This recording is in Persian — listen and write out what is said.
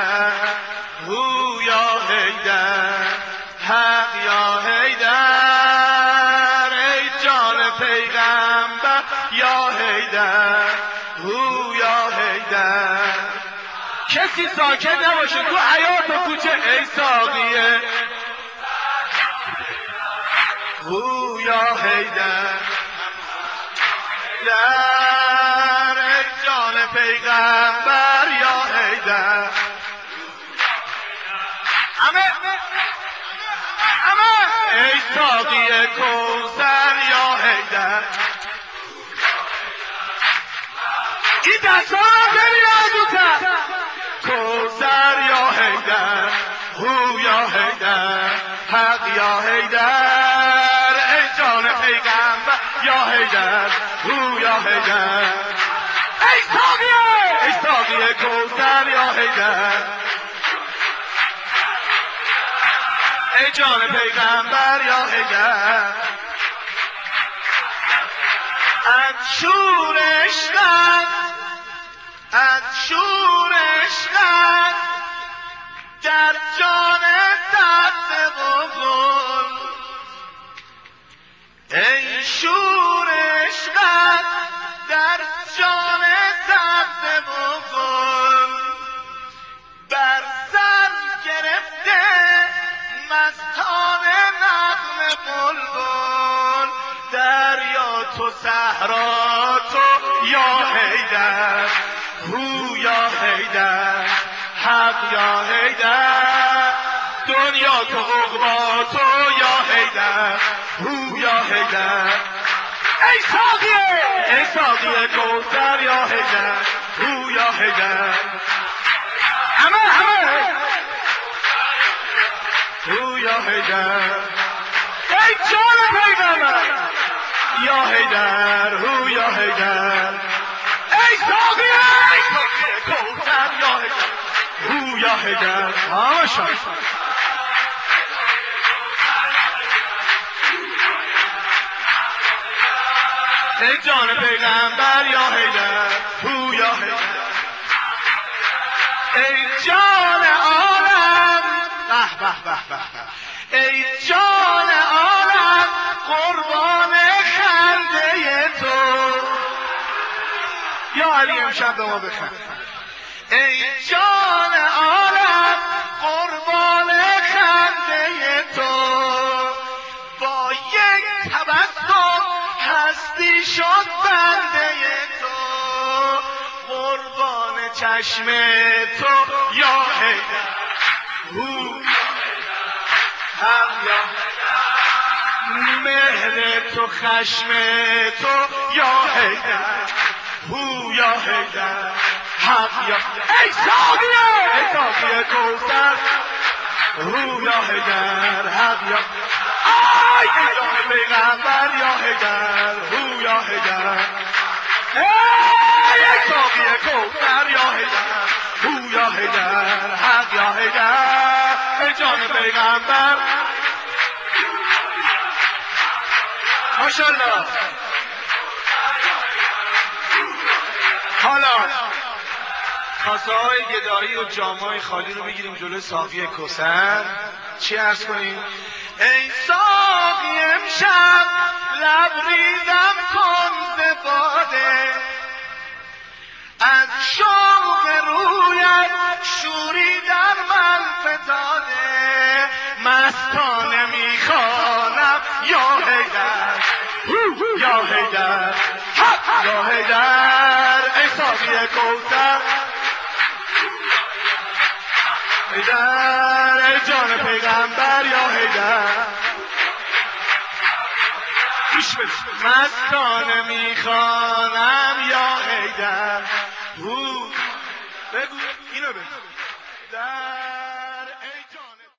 حیدر هو یا حیدر حق یا حیدر ای جان پیغمبر یا حیدر هو یا حیدر. کسی ساکت نباشه تو حیاط و کوچه. ای ساقیه هو یا حیدر در ای جان پیغمبر یا حیدر. ای ساقی کوثر یا حیدر. این دستا رو ببین آزوتر. کوثر یا حیدر هو یا حیدر حق یا حیدر ای جان پیغمبر یا حیدر هو یا حیدر. ای ساقی کوثر یا حیدر ای جان پیغمبر یا حیدر. از شور عشقت در جان سبزه و گل. ای شور عشقت در جان سبزه و گل بر سر گرفته مستانه نغمه بلبل. دریا تو صحرا تو یا حیدر هو یا حیدر حق یا حیدر. دنیا تو عقبا تو یا حیدر هو یا حیدر. ای ساقی کوثر یا حیدر هو یا حیدر. همه هو یا حیدر. ای جان پیغمبر یا حیدر هو یا حیدر. ای ساقی کوثر یا حیدر هو یا حیدر. ای جان پیغمبر یا حیدر هو یا حیدر. ای جان عالم ای جان عالم قربان خنده تو. یا علی امشب به ما بخند. ای جان عالم قربان خنده تو. با یک تبسم هستی شد بنده تو. قربان چشم تو یا حیدر هو حق یا مهر تو خشم تو یا حیدر هو یا حیدر حق یا. ای ساقی کوثر هو یا حیدر حق یا. ای جان پیغمبر یا حیدر هو یا حیدر. ای ساقی کوثر یا حیدر هو یا حیدر حق یا حیدر. ای جان پیغمبر ماشاءالله. حالا کاسه های گدایی و جامای خالی رو بگیریم جلوی ساقی کوثر. چی عرض کنیم؟ ای ساقی امشب لبریزم کن ز باده. از شوق رویت شوری در من فتاده. مستانه میخوانم یا حیدر یا حیدر حق یا حیدر. ای ساقی کوثر حیدر ای جان پیغمبر یا حیدر. مستانه میخوانم یا حیدر. بگو اینو بگو.